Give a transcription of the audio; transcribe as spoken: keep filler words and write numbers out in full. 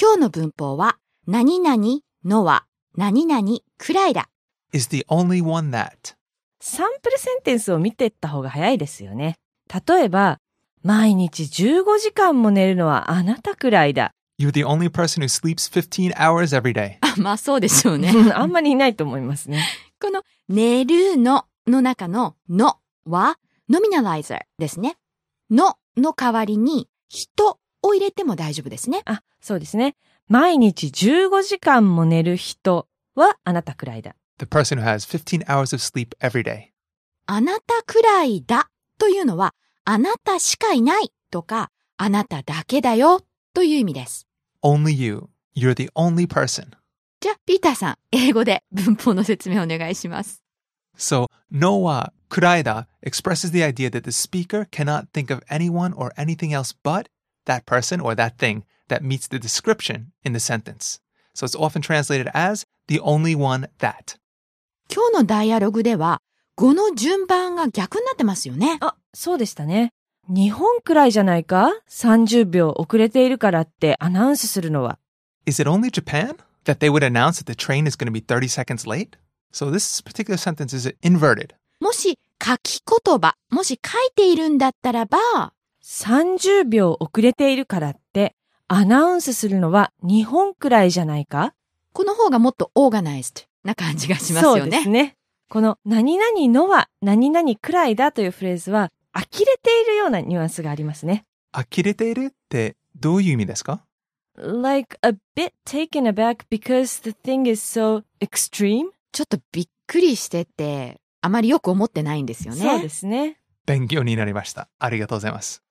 今日の文法は、何々のは何々くらいだ。 is the only one that. サンプルセンテンスを見ていった方が早いですよね。例えば、毎日じゅうごじかんも寝るのはあなたくらいだ。 You're the only person who sleeps fifteen hours every day. あ、まあそうでしょうね。 あんまりいないと思いますね。 この寝るのの中ののはノミナライザーですね。のの代わりに人を入れても大丈夫ですね。 あ、そうですね。毎日じゅうごじかんも寝る人はあなたくらいだ。 The person who has fifteen hours of sleep every day. あなたくらいだというのはあなたしかいないとかあなただけだよという意味です。 Only you. You're the only person. じゃあ、ピーターさん、英語で文法の説明をお願いします。 So, no wa kuraida expresses the idea that the speaker cannot think of anyone or anything else but that person or that thing that meets the description in the sentence. So it's often translated as the only one that. 今日のダイアログでは語の順番が逆になってますよね。 あ、そうでしたね。日本くらいじゃないか ?さんじゅうびょう遅れているからってアナウンスするのは。 Is it only Japan that they would announce that the train is going to be thirty seconds late? So this particular sentence is inverted. もし書き言葉、もし書いているんだったらば、 さんじゅうびょう遅れているからってアナウンスするのは日本くらいじゃないか？ この方がもっとオーガナイズドな感じがしますよね。 そうですね。この何々のは何々くらいだというフレーズは呆れているようなニュアンスがありますね。 呆れているってどういう意味ですか？ Like a bit taken aback because the thing is so extreme. ちょっとびっくりしてて、あまりよく思ってないんですよね。 そうですね。 勉強になりました。ありがとうございます。